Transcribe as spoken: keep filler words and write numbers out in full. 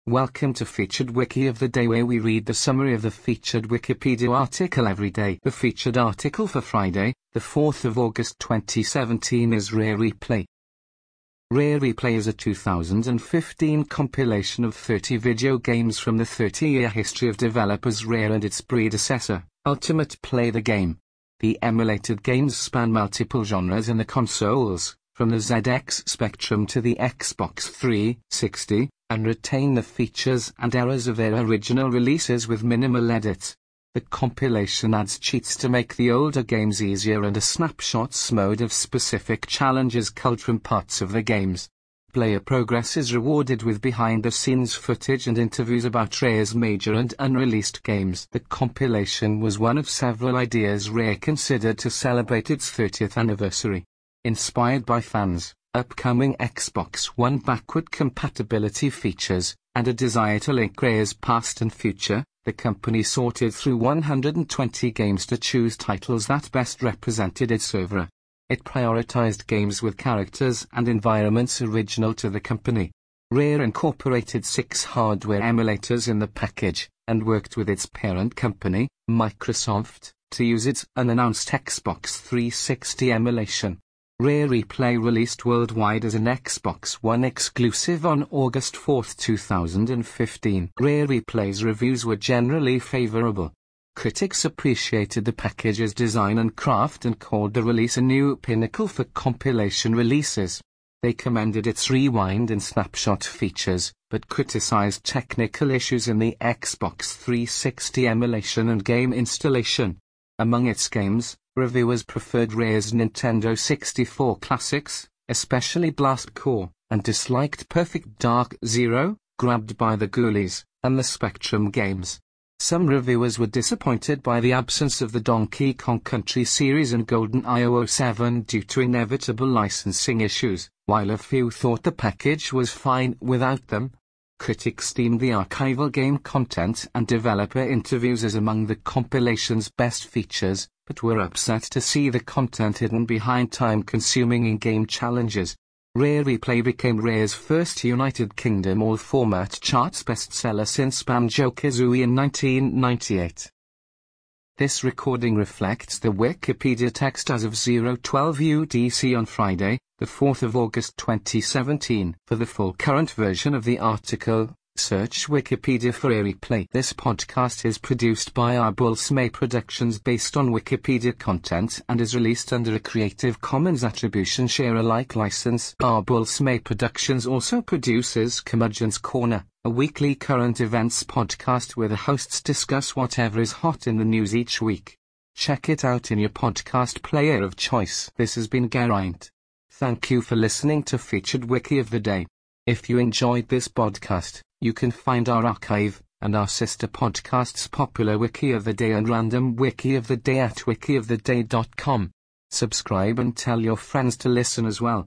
Welcome to Featured Wiki of the Day, where we read the summary of the featured Wikipedia article every day. The featured article for Friday, the fourth of August twenty seventeen is Rare Replay. Rare Replay is a two thousand fifteen compilation of thirty video games from the thirty-year history of developers Rare and its predecessor, Ultimate Play the Game. The emulated games span multiple genres in the consoles, from the Z X Spectrum to the Xbox three sixty, and retain the features and errors of their original releases with minimal edits. The compilation adds cheats to make the older games easier and a snapshots mode of specific challenges culled from parts of the games. Player progress is rewarded with behind-the-scenes footage and interviews about Rare's major and unreleased games. The compilation was one of several ideas Rare considered to celebrate its thirtieth anniversary. Inspired by fans, upcoming Xbox One backward compatibility features, and a desire to link Rare's past and future, the company sorted through one hundred twenty games to choose titles that best represented its oeuvre. It prioritized games with characters and environments original to the company. Rare incorporated six hardware emulators in the package, and worked with its parent company, Microsoft, to use its unannounced Xbox three sixty emulation. Rare Replay released worldwide as an Xbox One exclusive on August fourth two thousand fifteen. Rare Replay's reviews were generally favorable. Critics appreciated the package's design and craft and called the release a new pinnacle for compilation releases. They commended its rewind and snapshot features, but criticized technical issues in the Xbox three sixty emulation and game installation. Among its games, reviewers preferred Rare's Nintendo sixty-four classics, especially Blast Corps, and disliked Perfect Dark Zero, Grabbed by the Ghoulies, and the Spectrum games. Some reviewers were disappointed by the absence of the Donkey Kong Country series and GoldenEye double oh seven due to inevitable licensing issues, while a few thought the package was fine without them. Critics deemed the archival game content and developer interviews as among the compilation's best features, but were upset to see the content hidden behind time-consuming in-game challenges. Rare Replay became Rare's first United Kingdom all-format charts bestseller since Banjo-Kazooie in nineteen ninety-eight. This recording reflects the Wikipedia text as of zero twelve U T C on Friday, the fourth of August twenty seventeen. For the full current version of the article, search Wikipedia for Rare Replay. This podcast is produced by Arbulsmay Productions based on Wikipedia content and is released under a Creative Commons Attribution Share Alike license. Arbulsmay Productions also produces Curmudgeon's Corner, a weekly current events podcast where the hosts discuss whatever is hot in the news each week. Check it out in your podcast player of choice. This has been Geraint. Thank you for listening to Featured Wiki of the Day. If you enjoyed this podcast, you can find our archive, and our sister podcasts Popular Wiki of the Day and Random Wiki of the Day at wiki of the day dot com. Subscribe and tell your friends to listen as well.